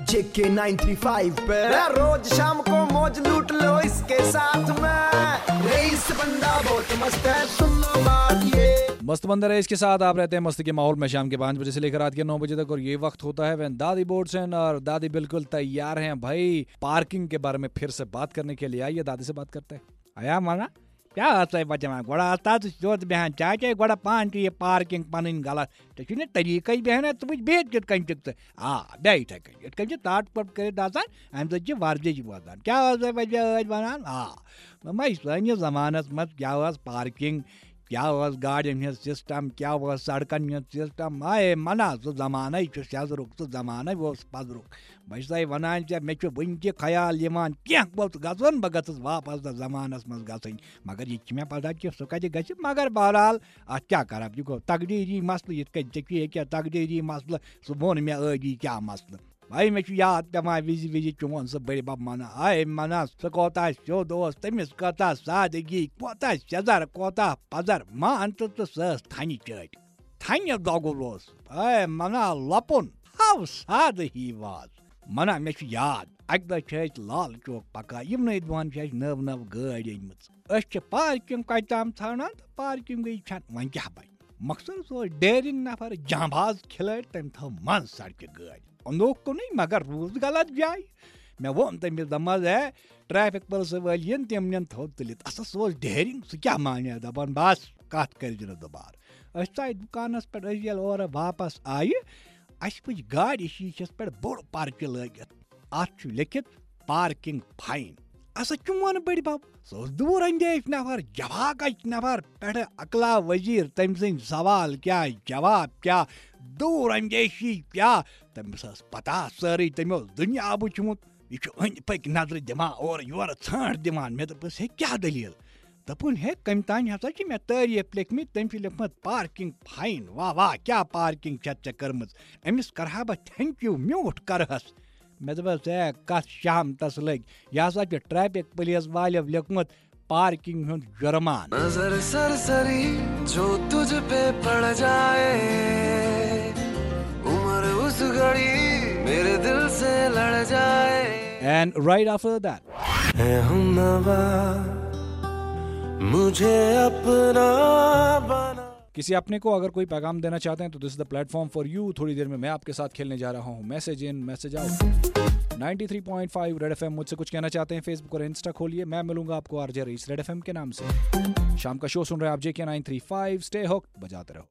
JK 935 पे रोज शाम को मौज लूट लो इसके साथ में। रईस बंदा बहुत मस्त है, सुन लो बात ये। मस्त बंदा रईस के साथ आप रहते हैं मस्ती के माहौल में शाम के 5 बजे से लेकर रात के 9 बजे तक। और ये वक्त होता है वह दादी बोर्डसन और दादी बिल्कुल तैयार हैं भाई पार्किंग के बारे में फिर से बात करने के लिए। आइए दादी से बात करते हैं। आया माना क्या आता है बच्चा में गोड़ा आता तो जोत बहन चाहे गोड़ा पान की ये पार्किंग पन गलत तो तरीक बहन तुम बेहद कित कन टिक आ बे इथे कन ताट पट कर दासान अम सत वर्जिश वातान क्या वनान आ सानिस जमानस मज क्या पार्किंग क्या गाड़ियन हज सिस्टम क्या सड़कन हज सिस्टम आए मना सह जमाना सेजरुक सह जमाना पजरुक बह वनान मे वन तह ख्याल क्या गन बह गस वापस जमानस मज गन मगर यह मे पता कि सह कत ग मगर बहरहाल अत क्या कर यह गो तकदीरी मसल ये तकदीरी मसल सह वो मे आदि क्या मसल भाई मे याद पेवान विज चोन सह बड़ बब मना आए मना सह कोता स्योद तमिस कोता सादगी कोता सेजर कोता पजर मान तो सह थन चट दोगुल आए मना लपुन हाउ साद ही वाज मना मे याद अक दह लाल चौक पका यमन दुआन नव नव गाड़ी अन पार्किंग कताम ठाना तो पार्किंग गई वन क्या बन मकसद सो डेरिंग नफर जहाबाज खिलाड़ी तम थो मन सड़क गाड़ी अनोख को नहीं मगर रूज गलत जाए मे वो तमिस दमज है ट्रैफिक पुलिस वाल तम थो तुलित सो डेरिंग सह क्या माने दपान बस कत कर दोबार चाहे दुकानस पे और वापस आये अस पुज गाड़ी शीशस पे बोड़ पर्च लगित अत लिखित पार्किंग फाइन अस चुन बड़ बब सह दूर अंदेश नफर जवाक नफर पे अकला वजीर तम सद सवाल क्या जवाब क्या दूर अंदेशी क्या तमिस पता सारी तमो दुनिया वुचमुत यह अंद पक नजर दिमान और योर छाट दिमान मे दपस है क्या दलील दपुन है कम तान हसा मे तारीफ लिखम तम लिखमत पार्किंग फाइन वाह वाह क्या पार्किंग चे कर्म अमिस करहा बह थैंक यू म्यूट करहस मे दपस है कत शाम तस लग यह हसा ट्रैफिक पुलिस वाले लिखमत पार्किंग हुंद जुर्मान नजर सरसरी जो तुझ पे पड़ जाए उम्र उस घड़ी मेरे दिल से लड़ जाए। And right after that है हमनवा मुझे अपना बना। किसी अपने को अगर कोई पैगाम देना चाहते हैं तो this is the platform for you. थोड़ी देर में मैं आपके साथ खेलने जा रहा हूँ message in message out 93.5 Red FM. मुझसे कुछ कहना चाहते हैं फेसबुक और इंस्टा खोलिए, मैं मिलूंगा आपको आरजे रईस रेड एफएम के नाम से। शाम का शो सुन रहे हैं आप JK 935। स्टे हुक्ड, बजाते रहो।